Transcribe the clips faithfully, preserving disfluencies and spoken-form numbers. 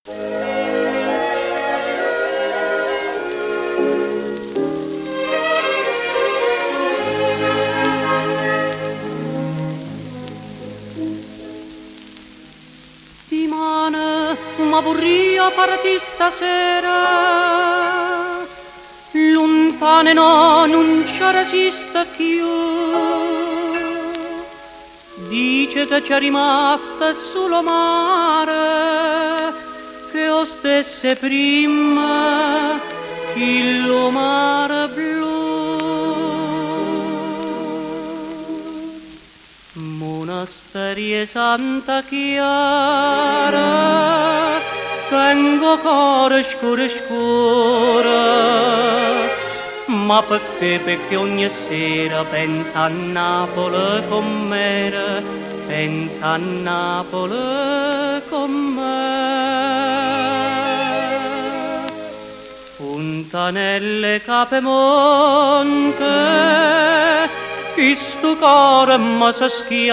Ma vorria farti stasera, lontane no, non ci resiste più. Dice che c'è rimasta solo mare, che o stesse prima che lo mare blu. Monasterie Santa Chiara, tengo cuore scuro scuro, ma perché, perché ogni sera pensa a Napoli com'era, pensa a Napoli com'era. Fontanelle Capemonte, questo cuore mi si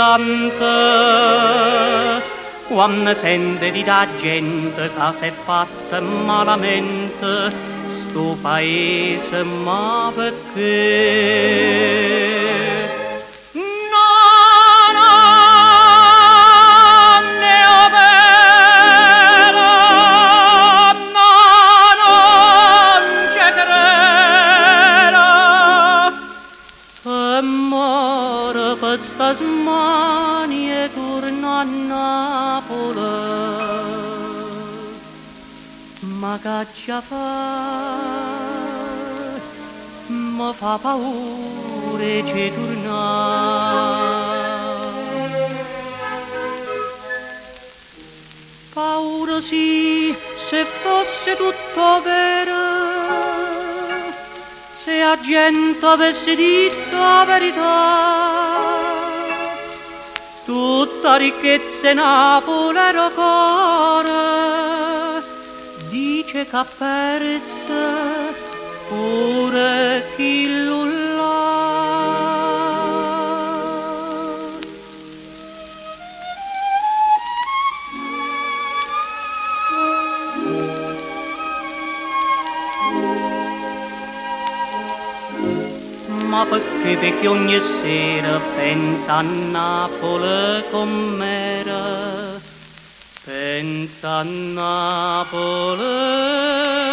schianta, quando sente di da gente che si è fatta malamente sto paese, ma perché? No, no, ne ho vero, no, non ci credo, e muore questa smania e torna a Napoli. Ma che ci fa? Mi fa paura ci tornare. Paura sì, se fosse tutto vero, se la gente avesse detto la verità, tutta ricchezza Napoli era cuore, dice che ha perso pure chi lo l'ha. Ma perché, perché ogni sera pensa a Napoli com'era, pensa a Napoli